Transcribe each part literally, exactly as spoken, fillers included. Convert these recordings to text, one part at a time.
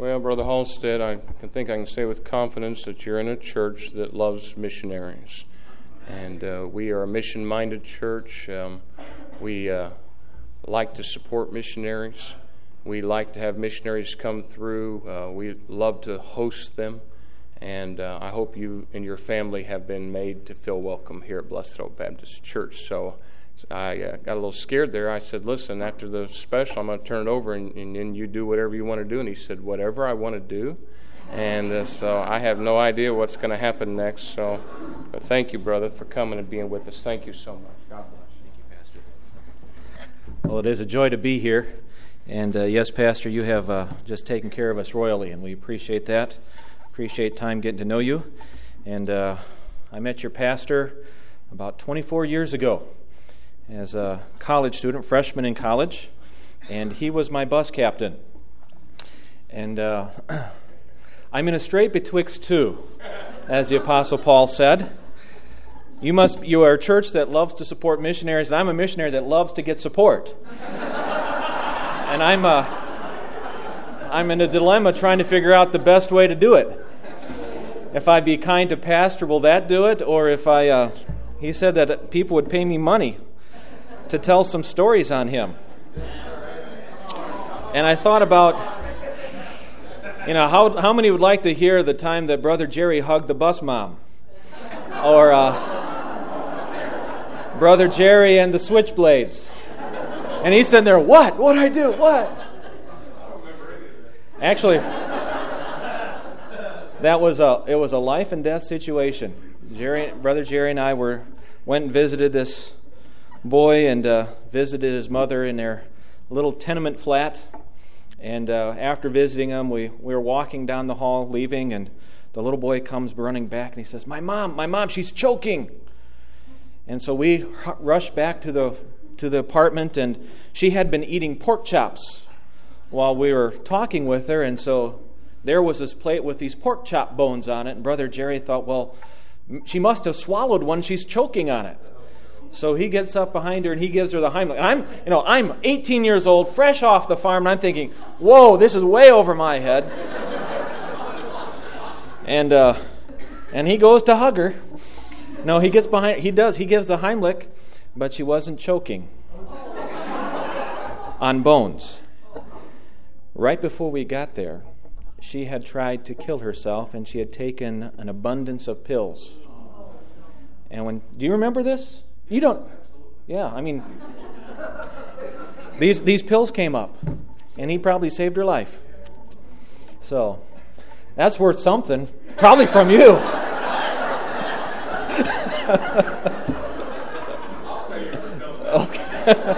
Well, Brother Halstead, I can think I can say with confidence that you're in a church that loves missionaries. And uh, we are a mission-minded church. Um, we uh, like to support missionaries. We like to have missionaries come through. Uh, we love to host them. And uh, I hope you and your family have been made to feel welcome here at Blessed Hope Baptist Church. So I uh, got a little scared there. I said, listen, after the special, I'm going to turn it over, and, and, and you do whatever you want to do. And he said, whatever I want to do. And uh, so I have no idea what's going to happen next. So but thank you, brother, for coming and being with us. Thank you so much. God bless. Thank you, Pastor. Well, it is a joy to be here. And uh, yes, Pastor, you have uh, just taken care of us royally, and we appreciate that. Appreciate time getting to know you. And uh, I met your pastor about twenty-four years ago as a college student, freshman in college, and he was my bus captain. And uh, I'm in a strait betwixt two, as the Apostle Paul said. You must. You are a church that loves to support missionaries, and I'm a missionary that loves to get support. And I'm uh, I'm in a dilemma trying to figure out the best way to do it. If I be kind to pastor, will that do it? Or if I, uh, he said that people would pay me money to tell some stories on him. And I thought about, you know, how how many would like to hear the time that Brother Jerry hugged the bus mom? Or uh, Brother Jerry and the switchblades? And he's sitting there, what? What'd I do? What? Actually, that was a it was a life and death situation. Jerry, Brother Jerry and I were went and visited this boy and uh, visited his mother in their little tenement flat. And uh, after visiting them, we, we were walking down the hall, leaving, and the little boy comes running back and he says, "My mom, my mom, she's choking." And so we rushed back to the to the apartment, and she had been eating pork chops while we were talking with her, and so there was this plate with these pork chop bones on it, and Brother Jerry thought, well, she must have swallowed one, she's choking on it. So he gets up behind her and he gives her the Heimlich. And I'm, you know, I'm eighteen years old, fresh off the farm, and I'm thinking, whoa, this is way over my head. and uh, and he goes to hug her. No, he gets behind, he does, he gives the Heimlich, but she wasn't choking on bones. Right before we got there, she had tried to kill herself, and she had taken an abundance of pills. And when, do you remember this? You don't. Yeah, I mean, these these pills came up, and he probably saved her life. So, that's worth something, probably from you. Okay.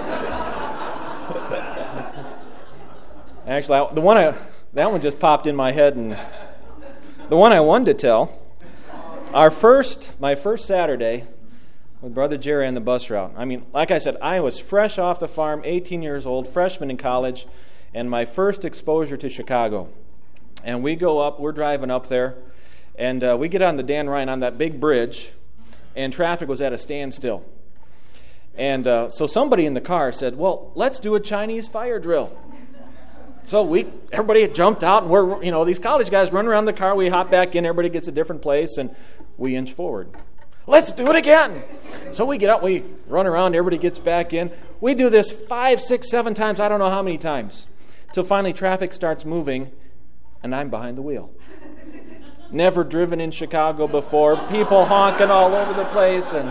Actually, I, the one I, that one just popped in my head, and the one I wanted to tell, our first, my first Saturday with Brother Jerry on the bus route. I mean, like I said, I was fresh off the farm, eighteen years old, freshman in college, and my first exposure to Chicago. And we go up, we're driving up there, and uh, we get on the Dan Ryan on that big bridge, and traffic was at a standstill. And uh, so somebody in the car said, well, let's do a Chinese fire drill. So we, everybody had jumped out, and we're, you know, these college guys run around the car, we hop back in, everybody gets a different place, and we inch forward. Let's do it again. So we get out, we run around, everybody gets back in. We do this five, six, seven times, I don't know how many times, till finally traffic starts moving, and I'm behind the wheel. Never driven in Chicago before, people honking all over the place, and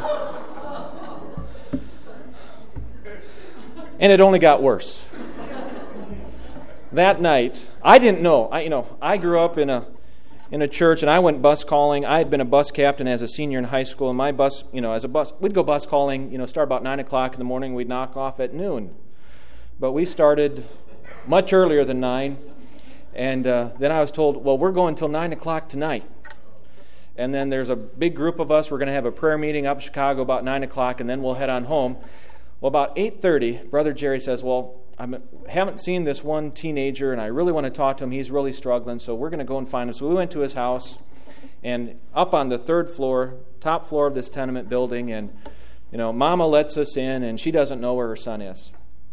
and it only got worse. That night, I didn't know. I, you know, I grew up in a in a church, and I went bus calling. I had been a bus captain as a senior in high school, and my bus, you know, as a bus, we'd go bus calling. You know, start about nine o'clock in the morning. We'd knock off at noon, but we started much earlier than nine. And uh, then I was told, well, we're going till nine o'clock tonight. And then there's a big group of us. We're going to have a prayer meeting up in Chicago about nine o'clock, and then we'll head on home. Well, about eight thirty, Brother Jerry says, well, I haven't seen this one teenager, and I really want to talk to him. He's really struggling, so we're going to go and find him. So we went to his house, and up on the third floor, top floor of this tenement building, and, you know, Mama lets us in, and she doesn't know where her son is.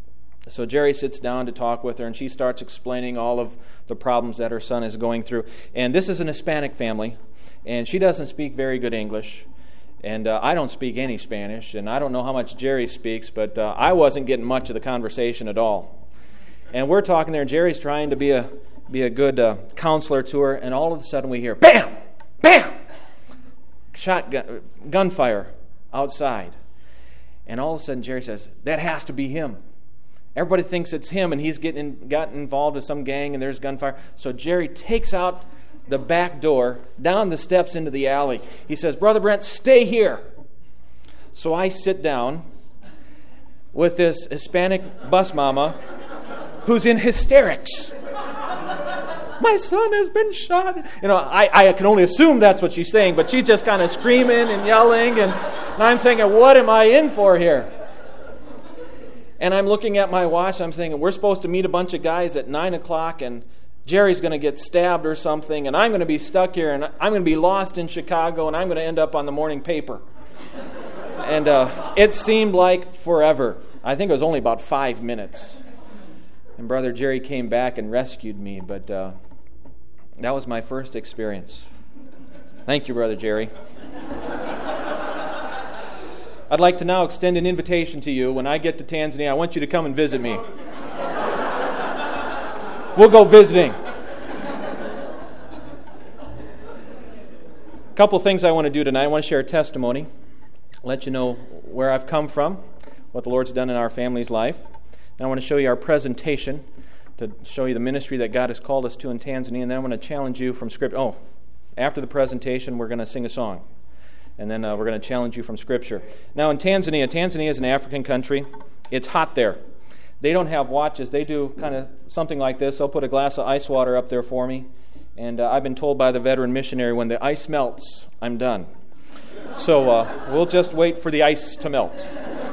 So Jerry sits down to talk with her, and she starts explaining all of the problems that her son is going through. And this is an Hispanic family, and she doesn't speak very good English. And uh, I don't speak any Spanish, and I don't know how much Jerry speaks, but uh, I wasn't getting much of the conversation at all. And we're talking there, and Jerry's trying to be a be a good uh, counselor to her, and all of a sudden we hear, bam, bam, shotgun, gunfire outside. And all of a sudden Jerry says, that has to be him. Everybody thinks it's him, and he's getting gotten involved with some gang, and there's gunfire. So Jerry takes out the back door, down the steps into the alley. He says, Brother Brent, stay here. So I sit down with this Hispanic bus mama who's in hysterics. My son has been shot. You know, I, I can only assume that's what she's saying, but she's just kind of screaming and yelling, and, and I'm thinking, what am I in for here? And I'm looking at my watch, I'm thinking, we're supposed to meet a bunch of guys at nine o'clock, and Jerry's going to get stabbed or something, and I'm going to be stuck here, and I'm going to be lost in Chicago, and I'm going to end up on the morning paper. And uh, it seemed like forever. I think it was only about five minutes. And Brother Jerry came back and rescued me, but uh, that was my first experience. Thank you, Brother Jerry. I'd like to now extend an invitation to you. When I get to Tanzania, I want you to come and visit me. We'll go visiting. A couple things I want to do tonight. I want to share a testimony, let you know where I've come from, what the Lord's done in our family's life. And I want to show you our presentation to show you the ministry that God has called us to in Tanzania. And then I want to challenge you from Scripture. Oh, after the presentation, we're going to sing a song. And then uh, we're going to challenge you from Scripture. Now in Tanzania, Tanzania is an African country. It's hot there. They don't have watches. They do kind of something like this. They'll put a glass of ice water up there for me. And uh, I've been told by the veteran missionary, when the ice melts, I'm done. So uh, we'll just wait for the ice to melt.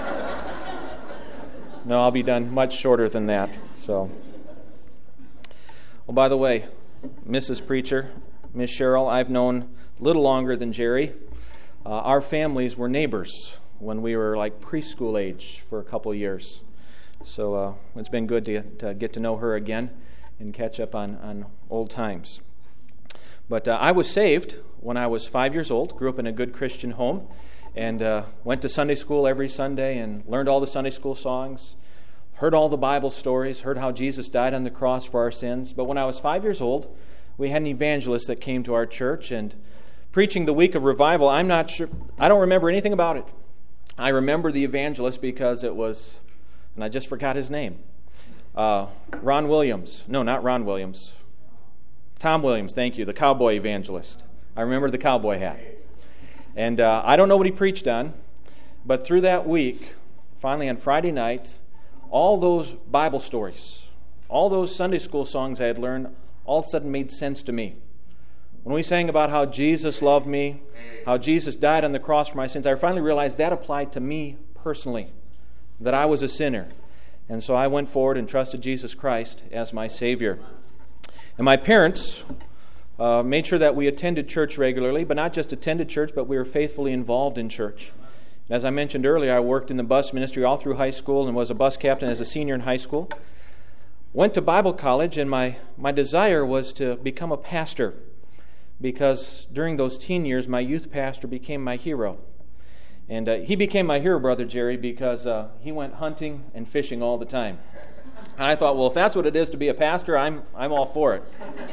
No, I'll be done much shorter than that. So, well, by the way, Missus Preacher, Miss Cheryl, I've known a little longer than Jerry. Uh, our families were neighbors when we were like preschool age for a couple years. So uh, it's been good to, to get to know her again and catch up on, on old times. But uh, I was saved when I was five years old, grew up in a good Christian home, and uh, went to Sunday school every Sunday and learned all the Sunday school songs, heard all the Bible stories, heard how Jesus died on the cross for our sins. But when I was five years old, we had an evangelist that came to our church and preaching the week of revival. I'm not sure, I don't remember anything about it. I remember the evangelist because it was... and I just forgot his name. Uh, Ron Williams. No, not Ron Williams. Tom Williams, thank you, the cowboy evangelist. I remember the cowboy hat. And uh, I don't know what he preached on, but through that week, finally on Friday night, all those Bible stories, all those Sunday school songs I had learned, all of a sudden made sense to me. When we sang about how Jesus loved me, how Jesus died on the cross for my sins, I finally realized that applied to me personally, that I was a sinner. And so I went forward and trusted Jesus Christ as my Savior. And my parents uh, made sure that we attended church regularly, but not just attended church, but we were faithfully involved in church. As I mentioned earlier, I worked in the bus ministry all through high school and was a bus captain as a senior in high school. Went to Bible college, and my, my desire was to become a pastor, because during those teen years, my youth pastor became my hero. And uh, he became my hero, Brother Jerry, because uh, he went hunting and fishing all the time. And I thought, well, if that's what it is to be a pastor, I'm I'm all for it.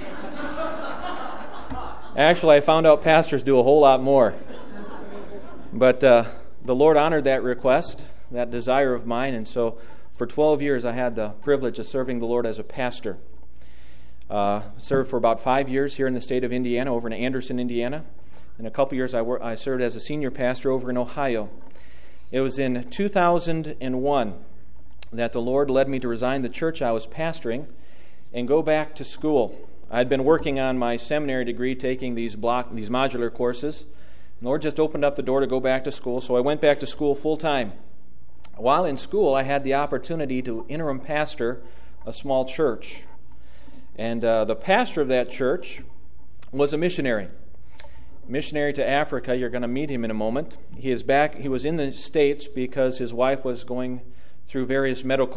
Actually, I found out pastors do a whole lot more. But uh, the Lord honored that request, that desire of mine, and so for twelve years I had the privilege of serving the Lord as a pastor. Uh, served for about five years here in the state of Indiana, over in Anderson, Indiana. In a couple years, I, wor- I served as a senior pastor over in Ohio. It was in two thousand one that the Lord led me to resign the church I was pastoring and go back to school. I had been working on my seminary degree, taking these block, these modular courses. The Lord just opened up the door to go back to school, so I went back to school full time. While in school, I had the opportunity to interim pastor a small church. And uh, the pastor of that church was a missionary. Missionary to Africa. You're going to meet him in a moment. He is back. He was in the States because his wife was going through various medical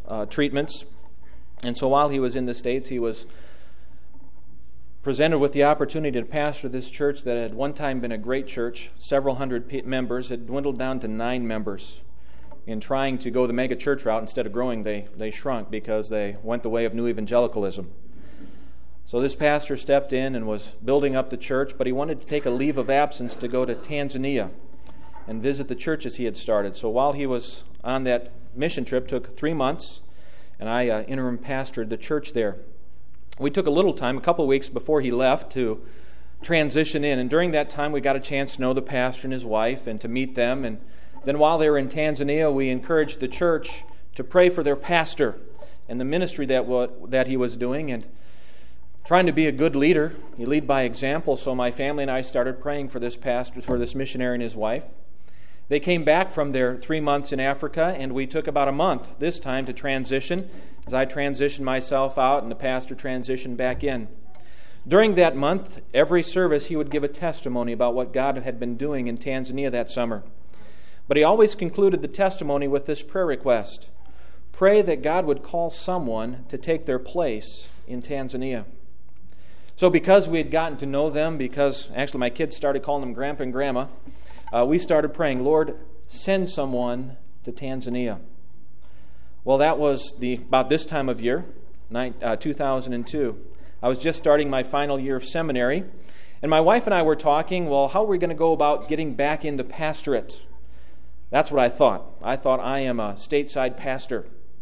uh, treatments. And so while he was in the States, he was presented with the opportunity to pastor this church that had one time been a great church. Several hundred pe- members had dwindled down to nine members. In trying to go the mega church route, instead of growing, they, they shrunk because they went the way of new evangelicalism. So this pastor stepped in and was building up the church, but he wanted to take a leave of absence to go to Tanzania and visit the churches he had started. So while he was on that mission trip, took three months, and I uh, interim pastored the church there. We took a little time, a couple of weeks before he left, to transition in, and during that time we got a chance to know the pastor and his wife and to meet them. And then while they were in Tanzania, we encouraged the church to pray for their pastor and the ministry that what, that he was doing, and trying to be a good leader. You lead by example, so my family and I started praying for this pastor, for this missionary and his wife. They came back from their three months in Africa, and we took about a month this time to transition, as I transitioned myself out and the pastor transitioned back in. During that month, every service he would give a testimony about what God had been doing in Tanzania that summer. But he always concluded the testimony with this prayer request: pray that God would call someone to take their place in Tanzania. So because we had gotten to know them, because actually my kids started calling them Grandpa and Grandma, uh, we started praying, Lord, send someone to Tanzania. Well, that was the about this time of year, two thousand two. I was just starting my final year of seminary, and my wife and I were talking, well, how are we going to go about getting back into pastorate? That's what I thought. I thought I am a stateside pastor.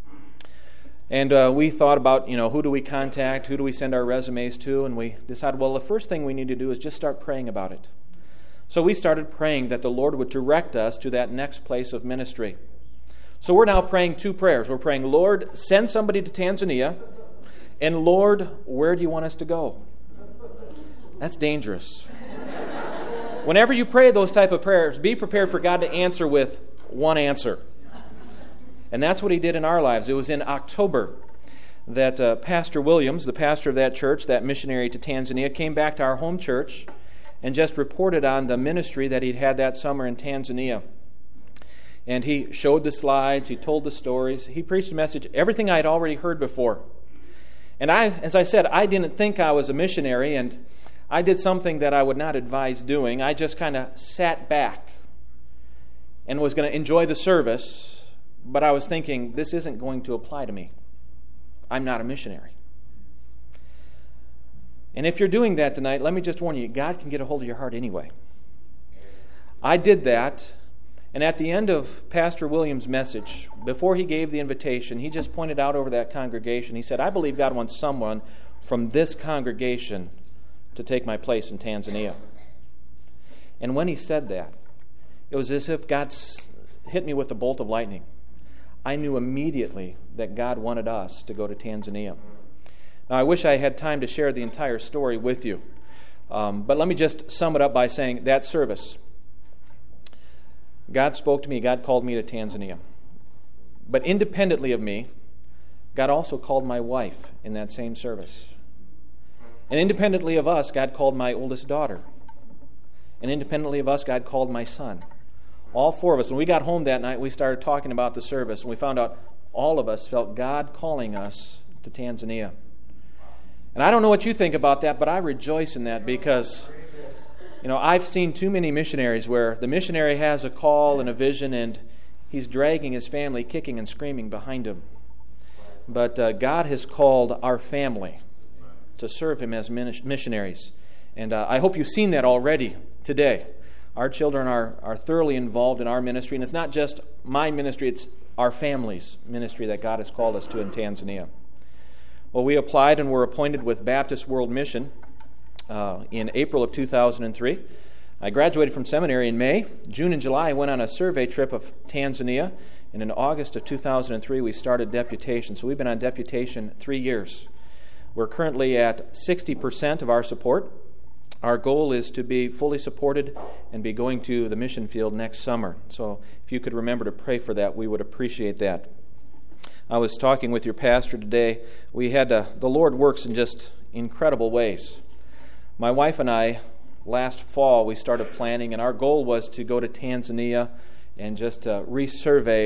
And uh, we thought about, you know, who do we contact, who do we send our resumes to, and we decided, well, the first thing we need to do is just start praying about it. So we started praying that the Lord would direct us to that next place of ministry. So we're now praying two prayers. We're praying, Lord, send somebody to Tanzania, and Lord, where do you want us to go? That's dangerous. Whenever you pray those type of prayers, be prepared for God to answer with one answer. And that's what he did in our lives. It was in October that uh, Pastor Williams, the pastor of that church, that missionary to Tanzania, came back to our home church and just reported on the ministry that he'd had that summer in Tanzania. And he showed the slides, he told the stories, he preached a message, everything I had already heard before. And I, as I said, I didn't think I was a missionary, and I did something that I would not advise doing. I just kind of sat back and was going to enjoy the service. But I was thinking, this isn't going to apply to me. I'm not a missionary. And if you're doing that tonight, let me just warn you, God can get a hold of your heart anyway. I did that, and at the end of Pastor Williams' message, before he gave the invitation, he just pointed out over that congregation, he said, I believe God wants someone from this congregation to take my place in Tanzania. And when he said that, it was as if God hit me with a bolt of lightning. I knew immediately that God wanted us to go to Tanzania. Now, I wish I had time to share the entire story with you, um, but let me just sum it up by saying that service, God spoke to me, God called me to Tanzania. But independently of me, God also called my wife in that same service. And independently of us, God called my oldest daughter. And independently of us, God called my son. All four of us. When we got home that night, we started talking about the service, and we found out all of us felt God calling us to Tanzania. And I don't know what you think about that, but I rejoice in that because, you know, I've seen too many missionaries where the missionary has a call and a vision, and he's dragging his family, kicking and screaming behind him. But uh, God has called our family to serve him as missionaries. And uh, I hope you've seen that already today. Our children are, are thoroughly involved in our ministry, and it's not just my ministry, it's our family's ministry that God has called us to in Tanzania. Well, we applied and were appointed with Baptist World Mission uh, in April of two thousand three. I graduated from seminary in May. June and July, I went on a survey trip of Tanzania, and in August of two thousand three, we started deputation. So we've been on deputation three years. We're currently at sixty percent of our support. Our goal is to be fully supported and be going to the mission field next summer. So if you could remember to pray for that, we would appreciate that. I was talking with your pastor today. We had uh, the Lord works in just incredible ways. My wife and I, last fall, we started planning, and our goal was to go to Tanzania and just uh, resurvey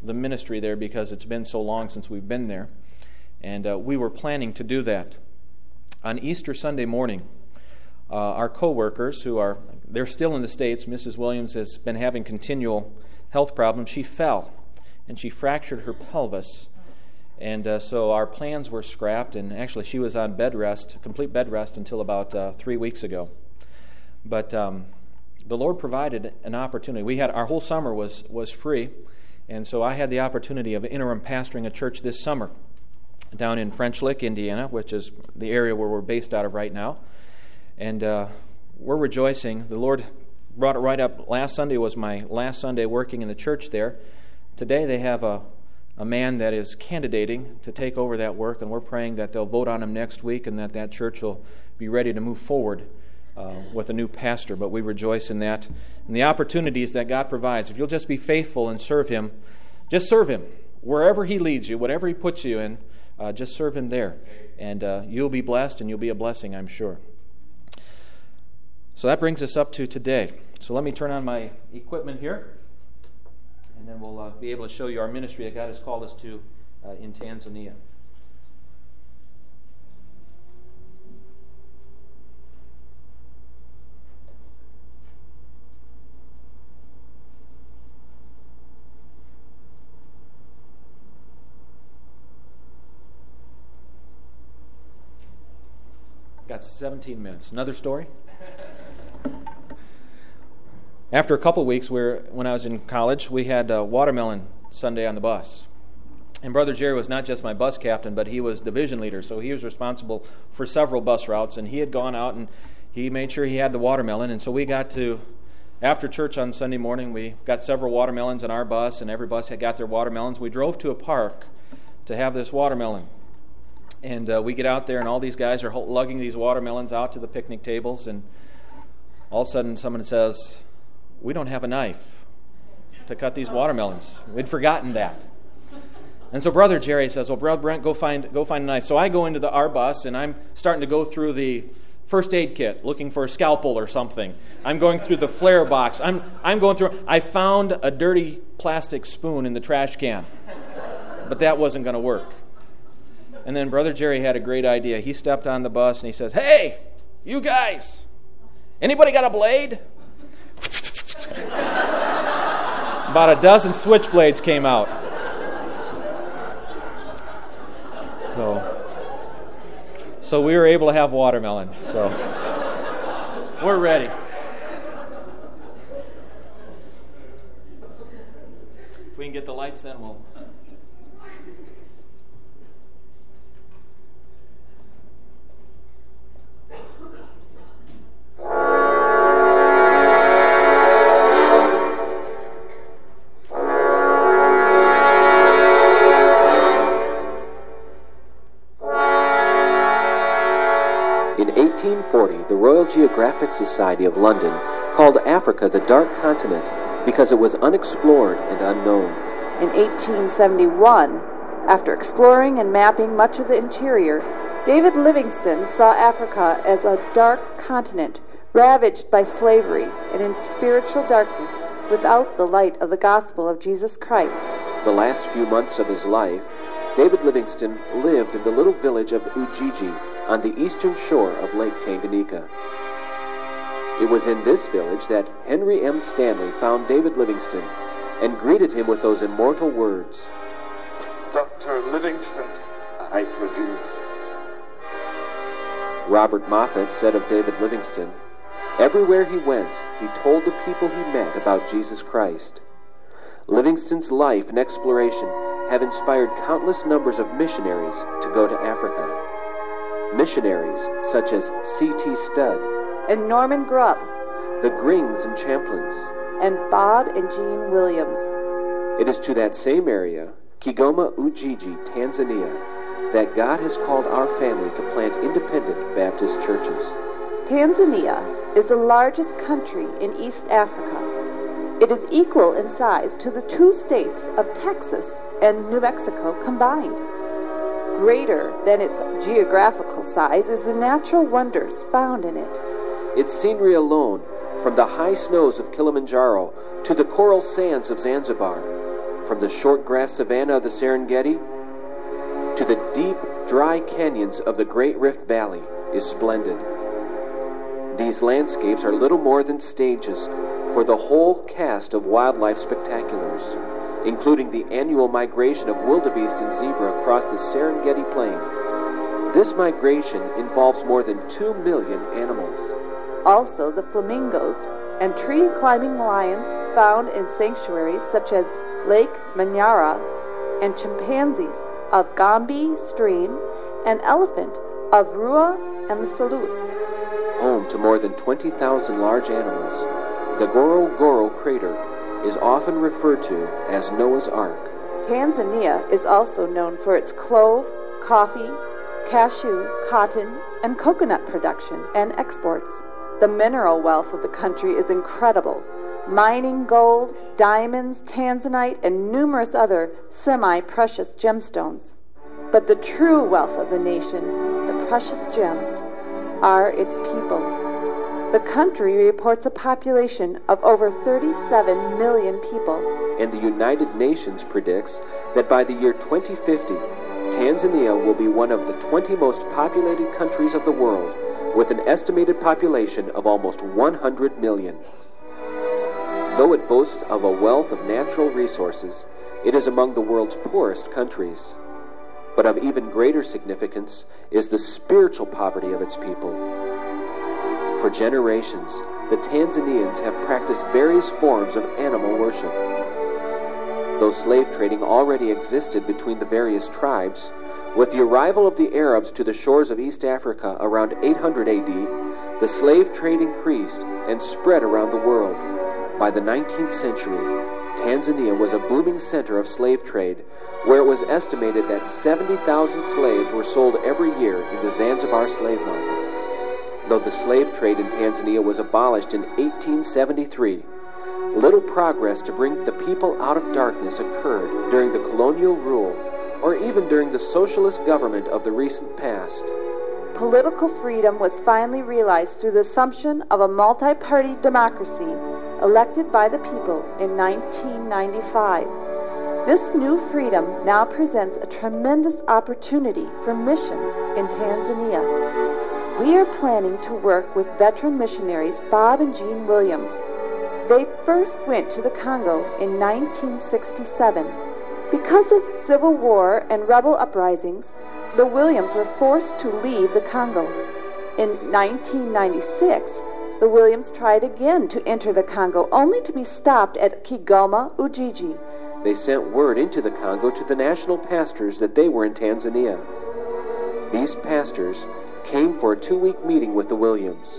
the ministry there because it's been so long since we've been there. And uh, we were planning to do that. On Easter Sunday morning, uh, our co-workers who are, they're still in the States, Missus Williams has been having continual health problems. She fell and she fractured her pelvis. And uh, so our plans were scrapped, and actually she was on bed rest, complete bed rest, until about uh, three weeks ago. But um, the Lord provided an opportunity. We had our whole summer was was free, and so I had the opportunity of interim pastoring a church this summer down in French Lick, Indiana, which is the area where we're based out of right now. And uh, we're rejoicing. The Lord brought it right up. Last Sunday was my last Sunday working in the church there. Today they have a a man that is candidating to take over that work, and we're praying that they'll vote on him next week and that that church will be ready to move forward uh, with a new pastor. But we rejoice in that and the opportunities that God provides. If you'll just be faithful and serve Him, just serve Him wherever He leads you, whatever He puts you in, uh, just serve Him there, and uh, you'll be blessed and you'll be a blessing, I'm sure. So that brings us up to today. So let me turn on my equipment here, and then we'll uh, be able to show you our ministry that God has called us to uh, in Tanzania. Got seventeen minutes. Another story? After a couple of weeks, we were, when I was in college, we had a watermelon Sunday on the bus. And Brother Jerry was not just my bus captain, but he was division leader, so he was responsible for several bus routes. And he had gone out and he made sure he had the watermelon. And so we got to, after church on Sunday morning, we got several watermelons in our bus, and every bus had got their watermelons. We drove to a park to have this watermelon. And uh, we get out there, and all these guys are lugging these watermelons out to the picnic tables. And all of a sudden, someone says, "We don't have a knife to cut these watermelons." We'd forgotten that. And so Brother Jerry says, "Well, Brother Brent, go find go find a knife." So I go into the our bus, and I'm starting to go through the first aid kit, looking for a scalpel or something. I'm going through the flare box. I'm I'm going through. I found a dirty plastic spoon in the trash can, but that wasn't going to work. And then Brother Jerry had a great idea. He stepped on the bus and he says, "Hey, you guys, anybody got a blade?" About a dozen switchblades came out. So, so we were able to have watermelon. So we're ready. If we can get the lights in, we'll. In eighteen forty, the Royal Geographic Society of London called Africa the Dark Continent because it was unexplored and unknown. In eighteen seventy-one, after exploring and mapping much of the interior, David Livingstone saw Africa as a dark continent ravaged by slavery and in spiritual darkness without the light of the gospel of Jesus Christ. The last few months of his life, David Livingstone lived in the little village of Ujiji on the eastern shore of Lake Tanganyika. It was in this village that Henry M. Stanley found David Livingstone and greeted him with those immortal words, "Doctor Livingstone, I presume." Robert Moffat said of David Livingstone, "Everywhere he went, he told the people he met about Jesus Christ." Livingstone's life and exploration have inspired countless numbers of missionaries to go to Africa. Missionaries such as C T Studd and Norman Grubb, the Grings and Champlins, and Bob and Jean Williams. It is to that same area, Kigoma Ujiji, Tanzania, that God has called our family to plant independent Baptist churches. Tanzania is the largest country in East Africa. It is equal in size to the two states of Texas and New Mexico combined. Greater than its geographical size is the natural wonders found in it. Its scenery alone, from the high snows of Kilimanjaro to the coral sands of Zanzibar, from the short grass savanna of the Serengeti to the deep, dry canyons of the Great Rift Valley is splendid. These landscapes are little more than stages for the whole cast of wildlife spectaculars, including the annual migration of wildebeest and zebra across the Serengeti Plain. This migration involves more than two million animals. Also, the flamingos and tree-climbing lions found in sanctuaries such as Lake Manyara, and chimpanzees of Gombe Stream, and elephant of Rua and the Selous. Home to more than twenty thousand large animals, the Ngorongoro crater is often referred to as Noah's Ark. Tanzania is also known for its clove, coffee, cashew, cotton, and coconut production and exports. The mineral wealth of the country is incredible, mining gold, diamonds, tanzanite, and numerous other semi-precious gemstones. But the true wealth of the nation, the precious gems, are its people. The country reports a population of over thirty-seven million people. And the United Nations predicts that by the year twenty fifty, Tanzania will be one of the twenty most populated countries of the world, with an estimated population of almost one hundred million. Though it boasts of a wealth of natural resources, it is among the world's poorest countries. But of even greater significance is the spiritual poverty of its people. For generations, the Tanzanians have practiced various forms of animal worship. Though slave trading already existed between the various tribes, with the arrival of the Arabs to the shores of East Africa around eight hundred A D, the slave trade increased and spread around the world. By the nineteenth century, Tanzania was a booming center of slave trade, where it was estimated that seventy thousand slaves were sold every year in the Zanzibar slave market. Though the slave trade in Tanzania was abolished in eighteen seventy-three, little progress to bring the people out of darkness occurred during the colonial rule or even during the socialist government of the recent past. Political freedom was finally realized through the assumption of a multi-party democracy elected by the people in nineteen ninety-five. This new freedom now presents a tremendous opportunity for missions in Tanzania. We are planning to work with veteran missionaries Bob and Jean Williams. They first went to the Congo in nineteen sixty-seven. Because of civil war and rebel uprisings, the Williams were forced to leave the Congo. In nineteen ninety-six, the Williams tried again to enter the Congo, only to be stopped at Kigoma, Ujiji. They sent word into the Congo to the national pastors that they were in Tanzania. These pastors came for a two-week meeting with the Williams.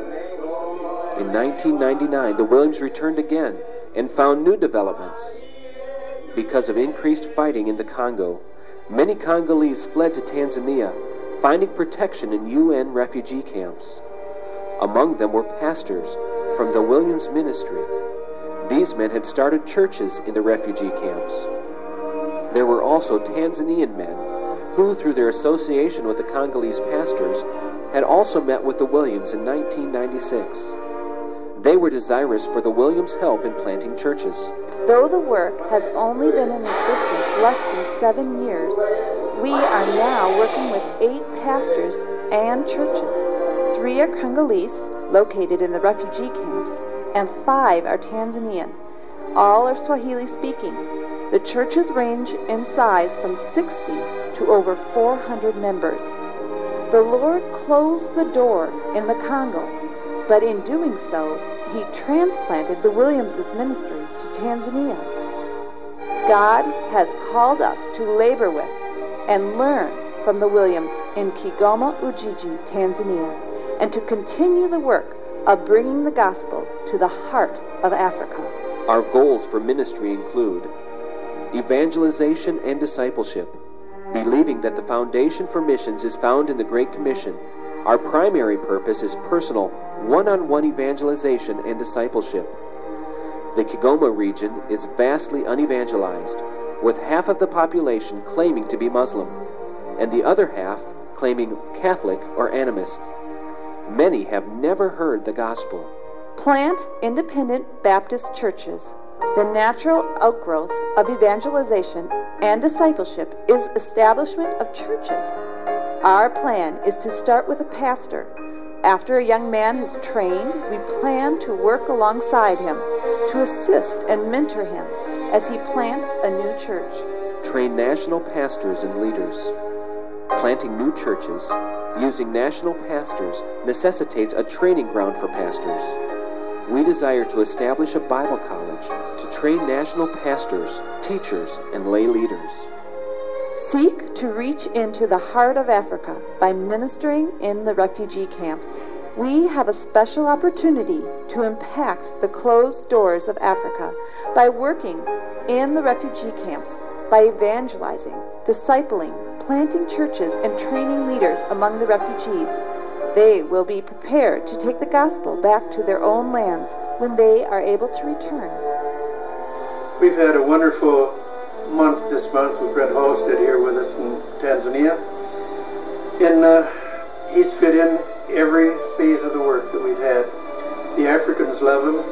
In nineteen ninety-nine, the Williams returned again and found new developments. Because of increased fighting in the Congo, many Congolese fled to Tanzania, finding protection in U N refugee camps. Among them were pastors from the Williams ministry. These men had started churches in the refugee camps. There were also Tanzanian men who, through their association with the Congolese pastors, had also met with the Williams in nineteen ninety-six. They were desirous for the Williams' help in planting churches. Though the work has only been in existence less than seven years, we are now working with eight pastors and churches. Three are Congolese, located in the refugee camps, and five are Tanzanian. All are Swahili-speaking. The churches range in size from sixty to over four hundred members. The Lord closed the door in the Congo, but in doing so, He transplanted the Williams' ministry to Tanzania. God has called us to labor with and learn from the Williams in Kigoma, Ujiji, Tanzania, and to continue the work of bringing the gospel to the heart of Africa. Our goals for ministry include evangelization and discipleship. Believing that the foundation for missions is found in the Great Commission, our primary purpose is personal, one-on-one evangelization and discipleship. The Kigoma region is vastly unevangelized, with half of the population claiming to be Muslim, and the other half claiming Catholic or animist. Many have never heard the gospel. Plant independent Baptist churches. The natural outgrowth of evangelization and discipleship is establishment of churches. Our plan is to start with a pastor. After a young man has trained, we plan to work alongside him, to assist and mentor him as he plants a new church. Train national pastors and leaders. Planting new churches using national pastors necessitates a training ground for pastors. We desire to establish a Bible college to train national pastors, teachers, and lay leaders. Seek to reach into the heart of Africa by ministering in the refugee camps. We have a special opportunity to impact the closed doors of Africa by working in the refugee camps, by evangelizing, discipling, planting churches, and training leaders among the refugees. They will be prepared to take the gospel back to their own lands when they are able to return. We've had a wonderful month this month with Brent Halstead here with us in Tanzania. And uh, he's fit in every phase of the work that we've had. The Africans love him.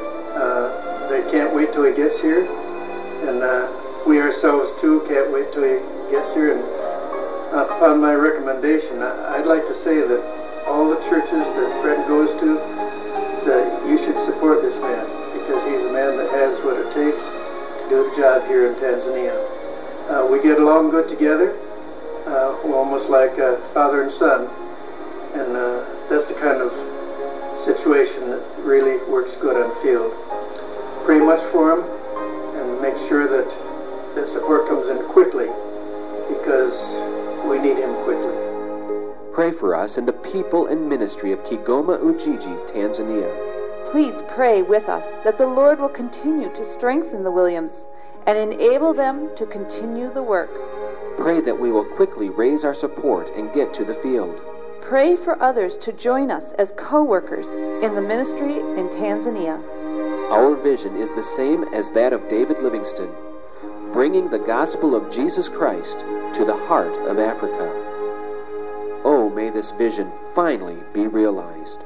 Uh, they can't wait till he gets here. And uh, we ourselves too can't wait till he gets here. And upon my recommendation, I'd like to say that all the churches that Brent goes to, that you should support this man, because he's a man that has what it takes to do the job here in Tanzania. Uh, we get along good together. Uh, we're almost like uh, father and son, and uh, that's the kind of situation that really works good on the field. Pray much for him, and make sure that the support comes in quickly, because we need him quickly. Pray for us and the people and ministry of Kigoma Ujiji, Tanzania. Please pray with us that the Lord will continue to strengthen the Williams and enable them to continue the work. Pray that we will quickly raise our support and get to the field. Pray for others to join us as co-workers in the ministry in Tanzania. Our vision is the same as that of David Livingstone, bringing the gospel of Jesus Christ to the heart of Africa. Oh, may this vision finally be realized.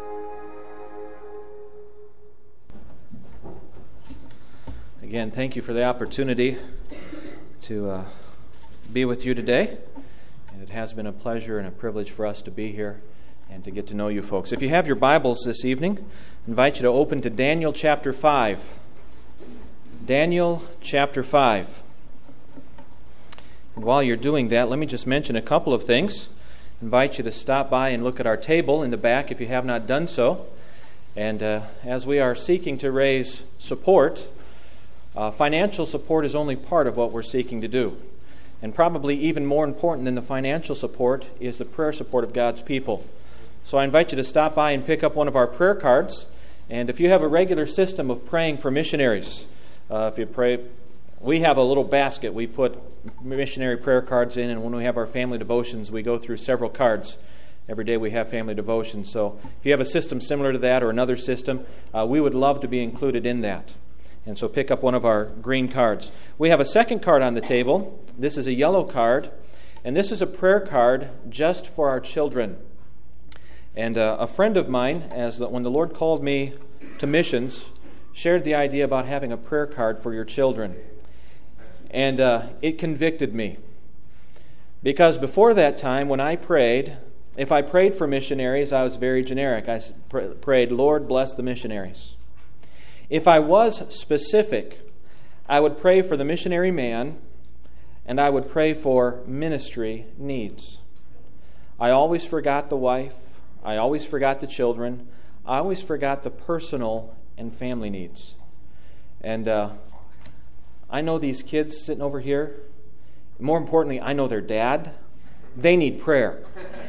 Again, thank you for the opportunity to uh, be with you today. And it has been a pleasure and a privilege for us to be here and to get to know you folks. If you have your Bibles this evening, I invite you to open to Daniel chapter five. Daniel chapter five. And while you're doing that, let me just mention a couple of things. I invite you to stop by and look at our table in the back if you have not done so. And uh, as we are seeking to raise support, uh, financial support is only part of what we're seeking to do. And probably even more important than the financial support is the prayer support of God's people. So I invite you to stop by and pick up one of our prayer cards. And if you have a regular system of praying for missionaries, uh, if you pray, we have a little basket we put missionary prayer cards in, and when we have our family devotions, we go through several cards. Every day we have family devotions. So if you have a system similar to that or another system, uh, we would love to be included in that. And so pick up one of our green cards. We have a second card on the table. This is a yellow card, and this is a prayer card just for our children. And uh, a friend of mine, as the, when the Lord called me to missions, shared the idea about having a prayer card for your children. And uh, it convicted me. Because before that time, when I prayed, if I prayed for missionaries, I was very generic. I pr- prayed, Lord, bless the missionaries. If I was specific, I would pray for the missionary man, and I would pray for ministry needs. I always forgot the wife. I always forgot the children. I always forgot the personal and family needs. And uh, I know these kids sitting over here. More importantly, I know their dad. They need prayer.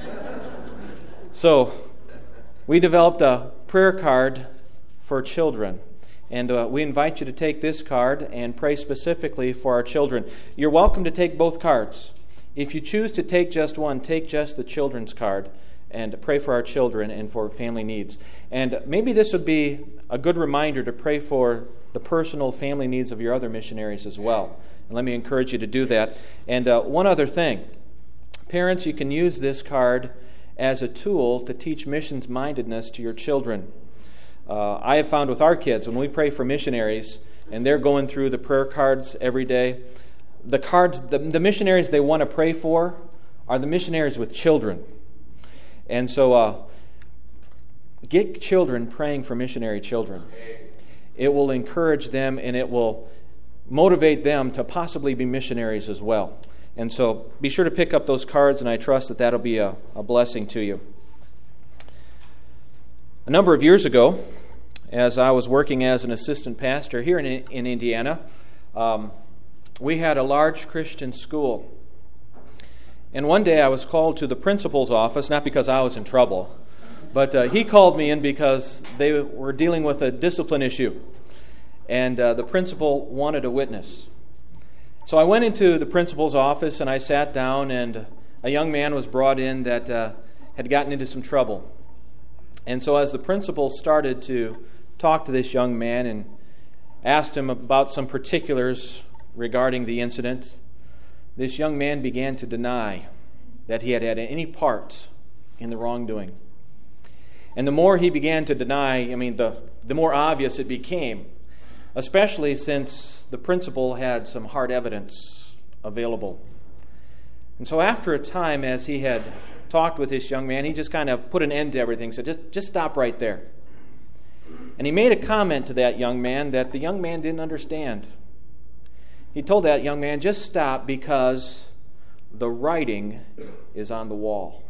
So we developed a prayer card for children. And uh, we invite you to take this card and pray specifically for our children. You're welcome to take both cards. If you choose to take just one, take just the children's card and pray for our children and for family needs. And maybe this would be a good reminder to pray for the personal family needs of your other missionaries as well. And let me encourage you to do that. And uh, one other thing. Parents, you can use this card as a tool to teach missions-mindedness to your children. Uh, I have found with our kids, when we pray for missionaries, and they're going through the prayer cards every day. The cards, the, the missionaries they want to pray for are the missionaries with children. And so uh, get children praying for missionary children. It will encourage them, and it will motivate them to possibly be missionaries as well. And so be sure to pick up those cards, and I trust that that'll be a, a blessing to you. A number of years ago, as I was working as an assistant pastor here in, in Indiana, um, we had a large Christian school. And one day I was called to the principal's office, not because I was in trouble, but uh, he called me in because they were dealing with a discipline issue. And uh, the principal wanted a witness. So I went into the principal's office and I sat down, and a young man was brought in that uh, had gotten into some trouble. And so as the principal started to talk to this young man and asked him about some particulars regarding the incident, this young man began to deny that he had had any part in the wrongdoing. And the more he began to deny, I mean, the, the more obvious it became, especially since the principal had some hard evidence available. And so after a time, as he had talked with this young man, he just kind of put an end to everything, said, just, just stop right there. And he made a comment to that young man that the young man didn't understand. He told that young man, just stop because the writing is on the wall.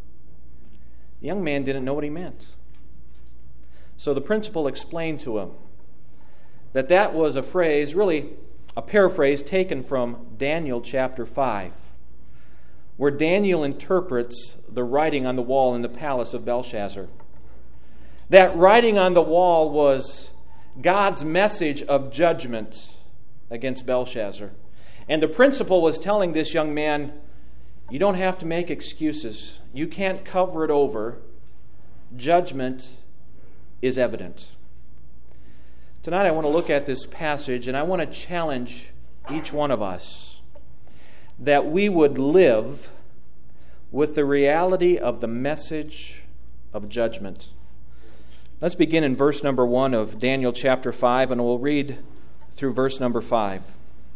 The young man didn't know what he meant. So the principal explained to him that that was a phrase, really a paraphrase taken from Daniel chapter five, where Daniel interprets the writing on the wall in the palace of Belshazzar. That writing on the wall was God's message of judgment against Belshazzar. And the principal was telling this young man, you don't have to make excuses. You can't cover it over. Judgment is evident. Tonight I want to look at this passage, and I want to challenge each one of us that we would live with the reality of the message of judgment. Let's begin in verse number one of Daniel chapter five, and we'll read through verse number five.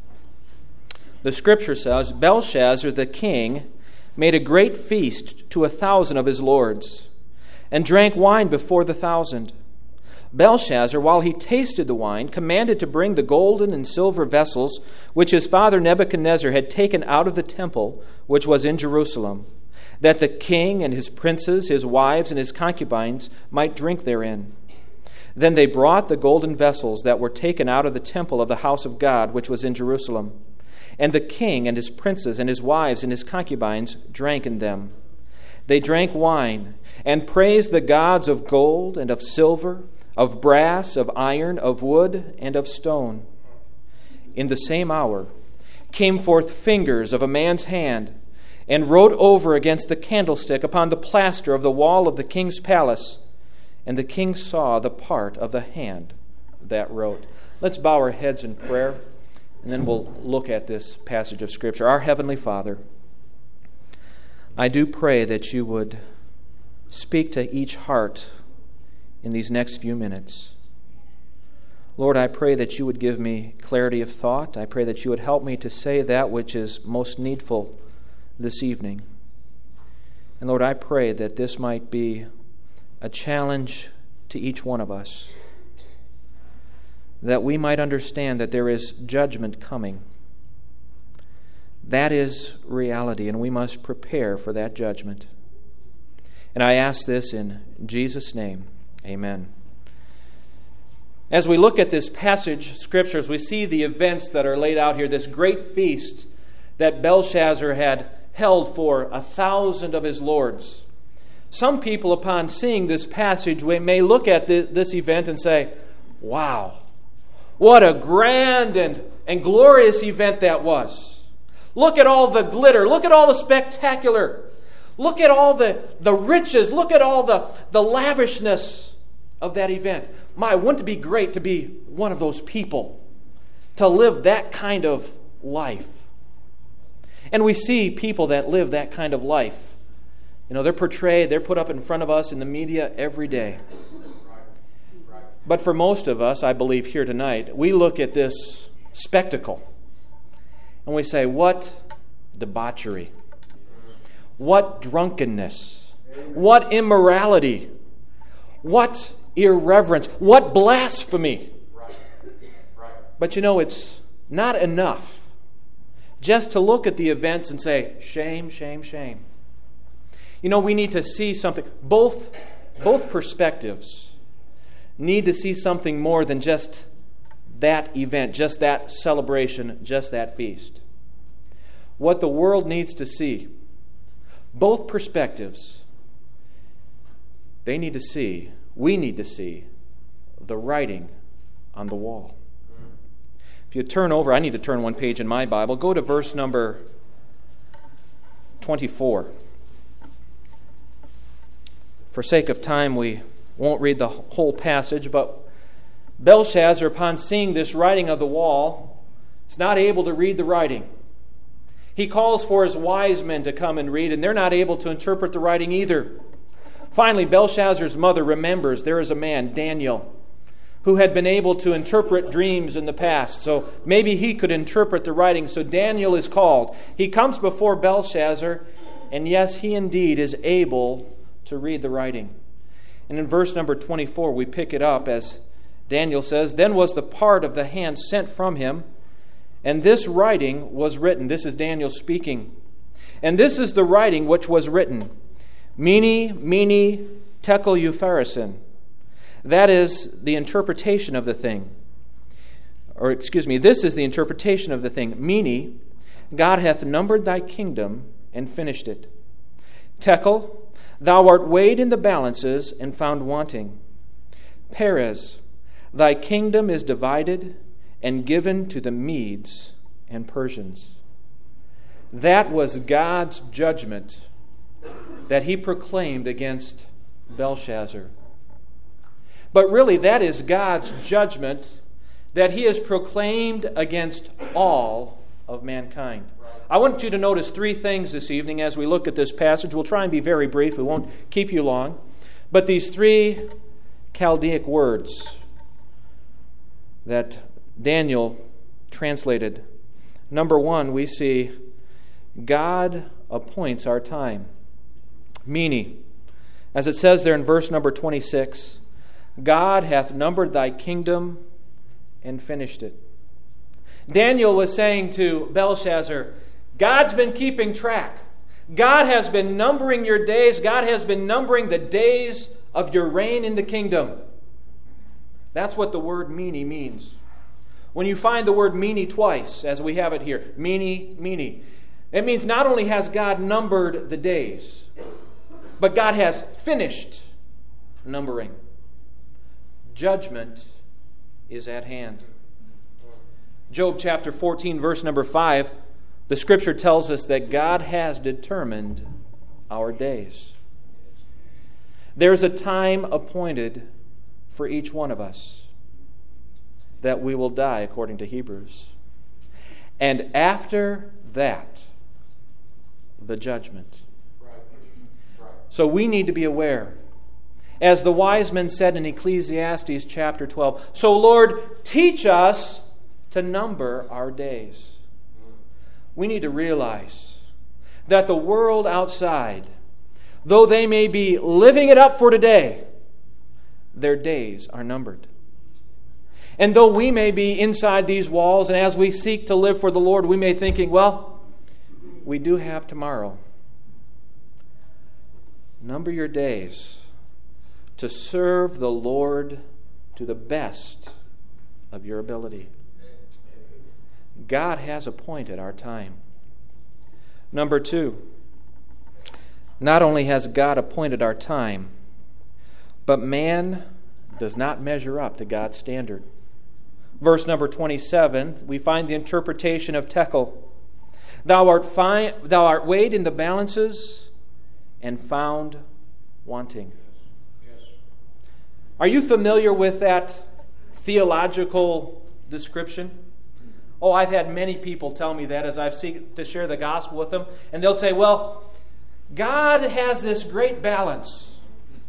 The scripture says, Belshazzar the king made a great feast to a thousand of his lords, and drank wine before the thousand. Belshazzar, while he tasted the wine, commanded to bring the golden and silver vessels which his father Nebuchadnezzar had taken out of the temple which was in Jerusalem, that the king and his princes, his wives, and his concubines might drink therein. Then they brought the golden vessels that were taken out of the temple of the house of God which was in Jerusalem. And the king and his princes and his wives and his concubines drank in them. They drank wine and praised the gods of gold and of silver, of brass, of iron, of wood, and of stone. In the same hour came forth fingers of a man's hand and wrote over against the candlestick upon the plaster of the wall of the king's palace. And the king saw the part of the hand that wrote. Let's bow our heads in prayer, and then we'll look at this passage of Scripture. Our Heavenly Father, I do pray that you would speak to each heart in these next few minutes. Lord, I pray that you would give me clarity of thought. I pray that you would help me to say that which is most needful this evening. And Lord, I pray that this might be a challenge to each one of us, that we might understand that there is judgment coming. That is reality, and we must prepare for that judgment. And I ask this in Jesus' name. Amen. As we look at this passage of Scriptures, we see the events that are laid out here, this great feast that Belshazzar had held for a thousand of his lords. Some people, upon seeing this passage, may look at this event and say, wow, what a grand and, and glorious event that was. Look at all the glitter. Look at all the spectacular. Look at all the, the riches. Look at all the, the lavishness of that event. My, wouldn't it be great to be one of those people, to live that kind of life? And we see people that live that kind of life. You know, they're portrayed, they're put up in front of us in the media every day. But for most of us, I believe here tonight, we look at this spectacle and we say, what debauchery, what drunkenness, what immorality, what irreverence, what blasphemy. But you know, it's not enough just to look at the events and say, shame, shame, shame. You know, we need to see something. Both, both perspectives need to see something more than just that event, just that celebration, just that feast. What the world needs to see, both perspectives, they need to see, we need to see the writing on the wall. If you turn over, I need to turn one page in my Bible, go to verse number twenty-four. For sake of time, we won't read the whole passage, but Belshazzar, upon seeing this writing of the wall, is not able to read the writing. He calls for his wise men to come and read, and they're not able to interpret the writing either. Finally, Belshazzar's mother remembers there is a man, Daniel, who had been able to interpret dreams in the past. So maybe he could interpret the writing. So Daniel is called. He comes before Belshazzar, and yes, he indeed is able to read the writing. And in verse number twenty-four, we pick it up as Daniel says, "Then was the part of the hand sent from him, and this writing was written." This is Daniel speaking. "And this is the writing which was written, Mene, Mene, Tekel Upharsin." That is the interpretation of the thing. Or excuse me, this is the interpretation of the thing. Mene, God hath numbered thy kingdom and finished it. Tekel, thou art weighed in the balances and found wanting. Peres, thy kingdom is divided and given to the Medes and Persians. That was God's judgment that he proclaimed against Belshazzar. But really, that is God's judgment that he has proclaimed against all of mankind. I want you to notice three things this evening as we look at this passage. We'll try and be very brief. We won't keep you long. But these three Chaldaic words that Daniel translated. Number one, we see God appoints our time. Mene, as it says there in verse number twenty-six, God hath numbered thy kingdom and finished it. Daniel was saying to Belshazzar, God's been keeping track. God has been numbering your days. God has been numbering the days of your reign in the kingdom. That's what the word Mene means. When you find the word Mene twice, as we have it here, Mene, Mene, it means not only has God numbered the days, but God has finished numbering. Judgment is at hand. Job chapter fourteen, verse number five, the scripture tells us that God has determined our days. There's a time appointed for each one of us that we will die, according to Hebrews. And after that, the judgment. So we need to be aware. As the wise men said in Ecclesiastes chapter twelve, "So Lord, teach us to number our days." We need to realize that the world outside, though they may be living it up for today, their days are numbered. And though we may be inside these walls, and as we seek to live for the Lord, we may be thinking, well, we do have tomorrow. Number your days to serve the Lord to the best of your ability. God has appointed our time. Number two, not only has God appointed our time, but man does not measure up to God's standard. Verse number twenty-seven, we find the interpretation of Tekel. Thou art, fi- thou art weighed in the balances and found wanting. Yes. Are you familiar with that theological description? Oh, I've had many people tell me that as I've seek to share the gospel with them. And they'll say, well, God has this great balance.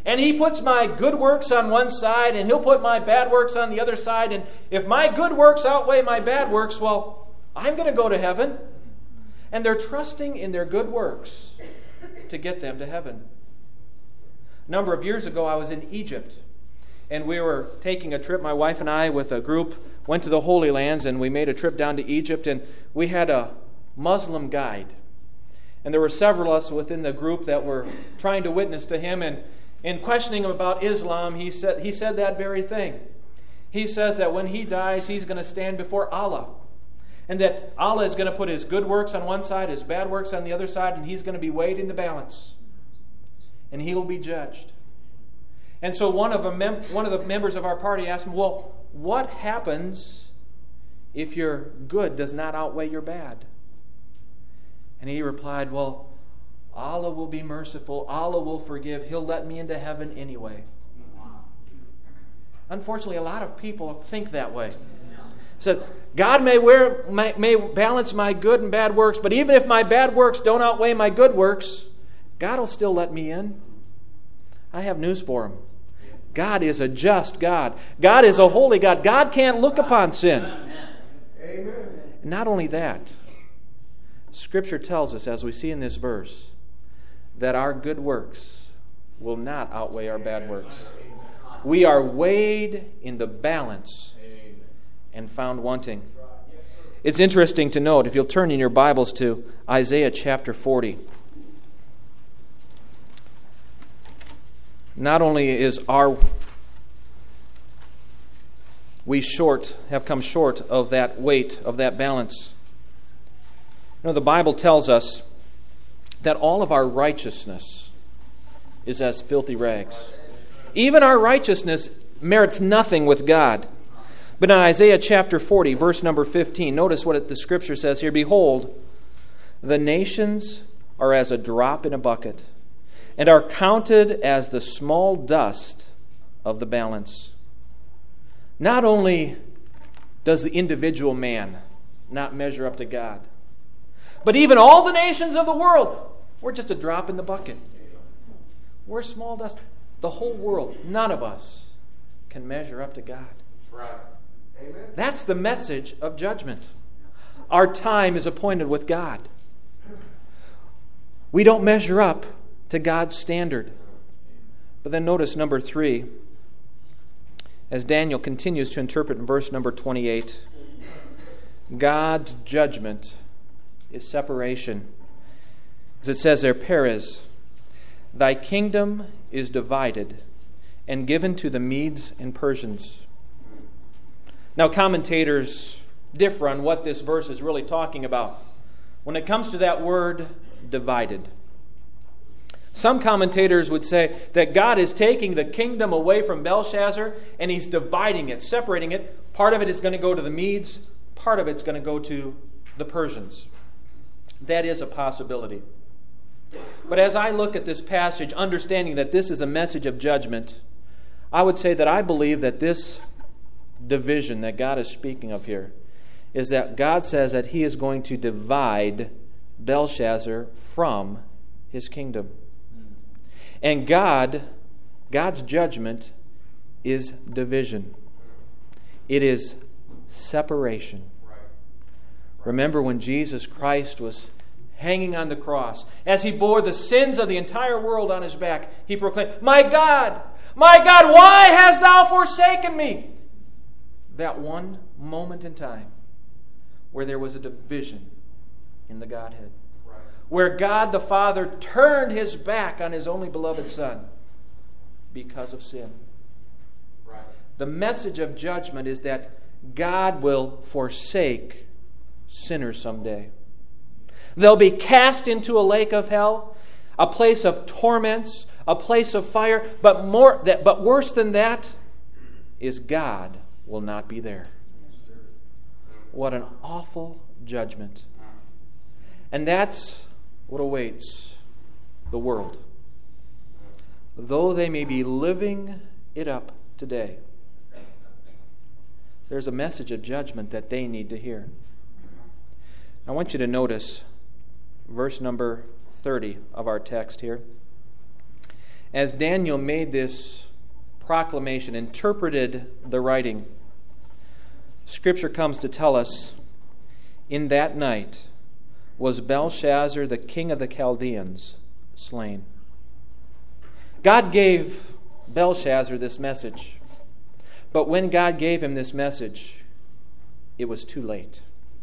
And He puts my good works on one side, and He'll put my bad works on the other side. And if my good works outweigh my bad works, well, I'm going to go to heaven. And they're trusting in their good works to get them to heaven. A number of years ago, I was in Egypt. And we were taking a trip, my wife and I, with a group, went to the Holy Lands, and we made a trip down to Egypt. And we had a Muslim guide. And there were several of us within the group that were trying to witness to him. And in questioning him about Islam, he said, he said that very thing. He says that when he dies, he's going to stand before Allah. And that Allah is going to put His good works on one side, His bad works on the other side, and He's going to be weighed in the balance. And He will be judged. And so one of, a mem- one of the members of our party asked him, well, what happens if your good does not outweigh your bad? And he replied, well, Allah will be merciful. Allah will forgive. He'll let me into heaven anyway. Unfortunately, a lot of people think that way. Says, God may, wear, may, may balance my good and bad works, but even if my bad works don't outweigh my good works, God will still let me in. I have news for him. God is a just God. God is a holy God. God can't look upon sin. Amen. Not only that, Scripture tells us, as we see in this verse, that our good works will not outweigh our bad works. We are weighed in the balance and found wanting. It's interesting to note, if you'll turn in your Bibles to Isaiah chapter forty. Not only is our we short, have come short of that weight, of that balance. You know, the Bible tells us that all of our righteousness is as filthy rags. Even our righteousness merits nothing with God. But in Isaiah chapter forty, verse number fifteen, notice what the Scripture says here. Behold, the nations are as a drop in a bucket, and are counted as the small dust of the balance. Not only does the individual man not measure up to God, but even all the nations of the world, we're just a drop in the bucket. We're small dust. The whole world, none of us can measure up to God. That's right. Amen. That's the message of judgment. Our time is appointed with God. We don't measure up to God's standard. But then notice number three, as Daniel continues to interpret in verse number twenty-eight, God's judgment is separation. As it says there, Perez, thy kingdom is divided and given to the Medes and Persians. Now, commentators differ on what this verse is really talking about when it comes to that word divided. Some commentators would say that God is taking the kingdom away from Belshazzar and He's dividing it, separating it. Part of it is going to go to the Medes, part of it's going to go to the Persians. That is a possibility. But as I look at this passage, understanding that this is a message of judgment, I would say that I believe that this division that God is speaking of here is that God says that He is going to divide Belshazzar from his kingdom. And God, God's judgment is division. It is separation. Remember when Jesus Christ was hanging on the cross, as He bore the sins of the entire world on His back, He proclaimed, "My God, my God, why hast Thou forsaken me?" That one moment in time where there was a division in the Godhead. Right. Where God the Father turned His back on His only beloved Son because of sin. Right. The message of judgment is that God will forsake sinners someday. They'll be cast into a lake of hell, a place of torments, a place of fire, but more that but worse than that is God will not be there. What an awful judgment. And that's what awaits the world. Though they may be living it up today, there's a message of judgment that they need to hear. I want you to notice verse number thirty of our text here. as Daniel made this proclamation, interpreted the writing, Scripture comes to tell us, in that night was Belshazzar, the king of the Chaldeans, slain. God gave Belshazzar this message. But when God gave him this message, it was too late.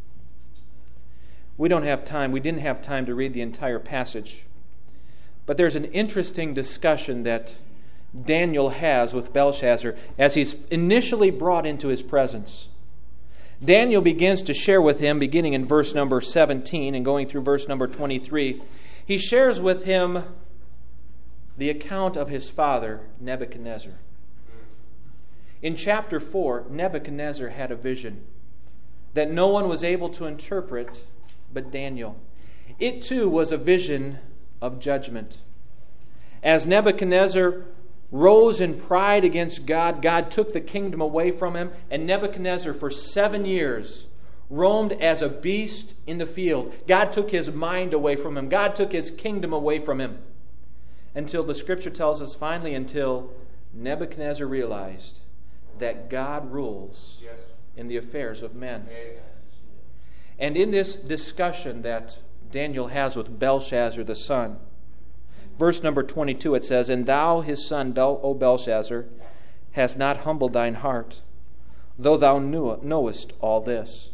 We don't have time. We didn't have time to read the entire passage. But there's an interesting discussion that Daniel has with Belshazzar as he's initially brought into his presence. Daniel begins to share with him, beginning in verse number seventeen and going through verse number twenty-three. He shares with him the account of his father, Nebuchadnezzar. In chapter four, Nebuchadnezzar had a vision that no one was able to interpret but Daniel. It too was a vision of judgment. As Nebuchadnezzar rose in pride against God, God took the kingdom away from him, and Nebuchadnezzar for seven years roamed as a beast in the field. God took his mind away from him. God took his kingdom away from him. Until the Scripture tells us finally, until Nebuchadnezzar realized that God rules yes. in the affairs of men. Amen. And in this discussion that Daniel has with Belshazzar the son, verse number twenty-two, it says, "And thou, his son, Bel- O Belshazzar, hast not humbled thine heart, though thou knew- knowest all this."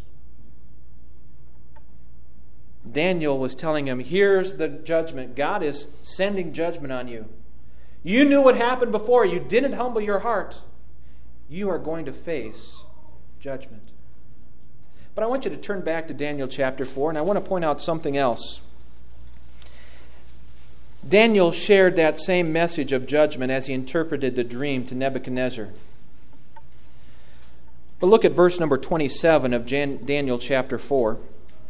Daniel was telling him, here's the judgment. God is sending judgment on you. You knew what happened before. You didn't humble your heart. You are going to face judgment. But I want you to turn back to Daniel chapter four, and I want to point out something else. Daniel shared that same message of judgment as he interpreted the dream to Nebuchadnezzar. But look at verse number twenty-seven of Jan- Daniel chapter four.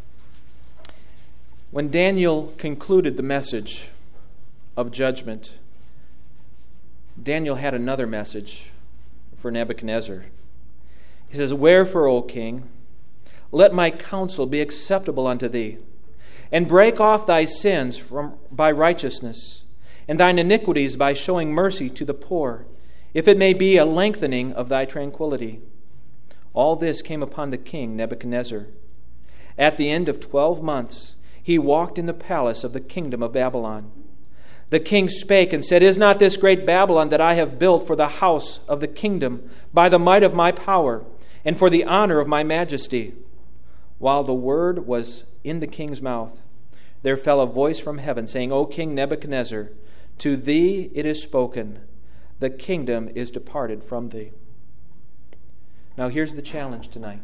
When Daniel concluded the message of judgment, Daniel had another message for Nebuchadnezzar. He says, "Wherefore, O king, let my counsel be acceptable unto thee, and break off thy sins from by righteousness, and thine iniquities by showing mercy to the poor, if it may be a lengthening of thy tranquility." All this came upon the king Nebuchadnezzar. At the end of twelve months, he walked in the palace of the kingdom of Babylon. The king spake and said, "Is not this great Babylon that I have built for the house of the kingdom by the might of my power, and for the honor of my majesty?" While the word was in the king's mouth, there fell a voice from heaven, saying, "O King Nebuchadnezzar, to thee it is spoken, the kingdom is departed from thee." Now here's the challenge tonight.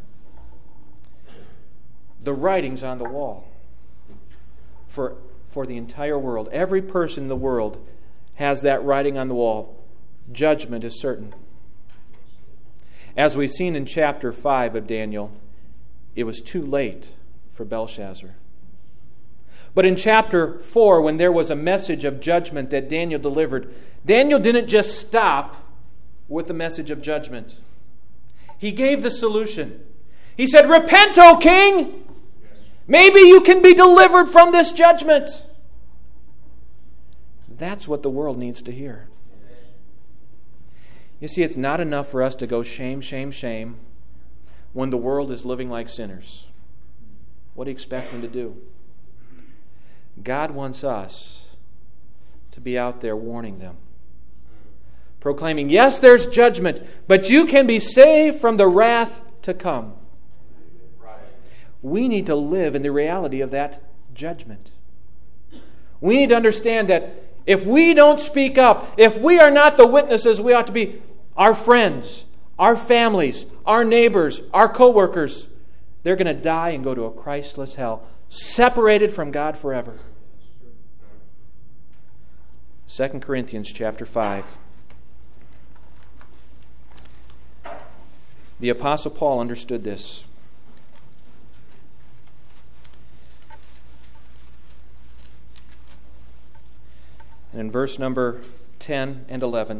The writing's on the wall for, for the entire world. Every person in the world has that writing on the wall. Judgment is certain. As we've seen in chapter five of Daniel, it was too late for Belshazzar. But in chapter four, when there was a message of judgment that Daniel delivered, Daniel didn't just stop with the message of judgment. He gave the solution. He said, "Repent, O king! Maybe you can be delivered from this judgment." That's what the world needs to hear. You see, it's not enough for us to go shame, shame, shame when the world is living like sinners. What do you expect them to do? God wants us to be out there warning them, proclaiming, yes, there's judgment, but you can be saved from the wrath to come. Right. We need to live in the reality of that judgment. We need to understand that if we don't speak up, if we are not the witnesses we ought to be, our friends, our families, our neighbors, our co-workers, they're going to die and go to a Christless hell, separated from God forever. Second Corinthians chapter five. The Apostle Paul understood this. And in verse number ten and eleven,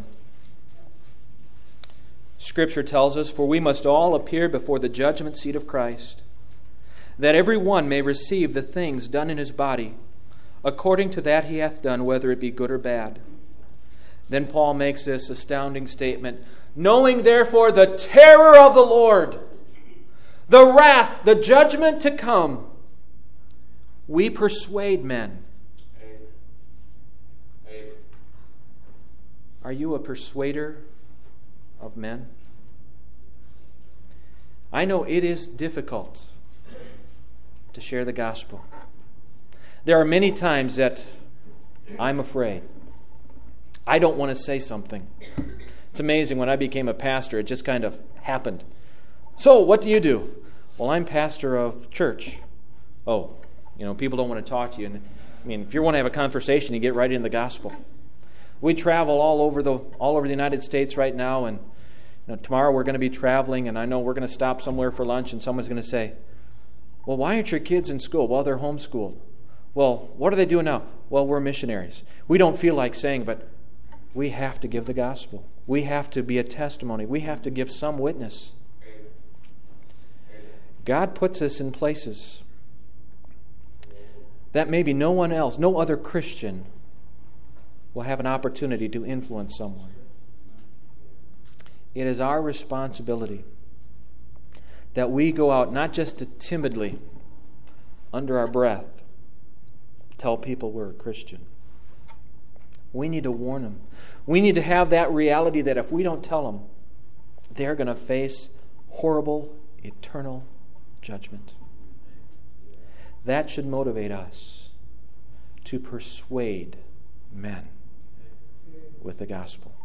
Scripture tells us, "For we must all appear before the judgment seat of Christ, that every one may receive the things done in his body, according to that he hath done, whether it be good or bad. Then Paul makes this astounding statement, knowing therefore the terror of the Lord, the wrath, the judgment to come, we persuade men. Are you a persuader of men? I know it is difficult to share the gospel. There are many times that I'm afraid. I don't want to say something. It's amazing, when I became a pastor, it just kind of happened. So, what do you do? Well, I'm pastor of church. Oh, you know, people don't want to talk to you. And, I mean, if you want to have a conversation, you get right into the gospel. We travel all over the all over the United States right now, and you know, tomorrow we're going to be traveling, and I know we're going to stop somewhere for lunch, and someone's going to say, well, why aren't your kids in school? Well, they're homeschooled. Well, what are they doing now? Well, we're missionaries. We don't feel like saying, but we have to give the gospel. We have to be a testimony. We have to give some witness. God puts us in places that maybe no one else, no other Christian will have an opportunity to influence someone. It is our responsibility that we go out not just to timidly, under our breath, tell people we're a Christian. We need to warn them. We need to have that reality that if we don't tell them, they're going to face horrible, eternal judgment. That should motivate us to persuade men with the gospel.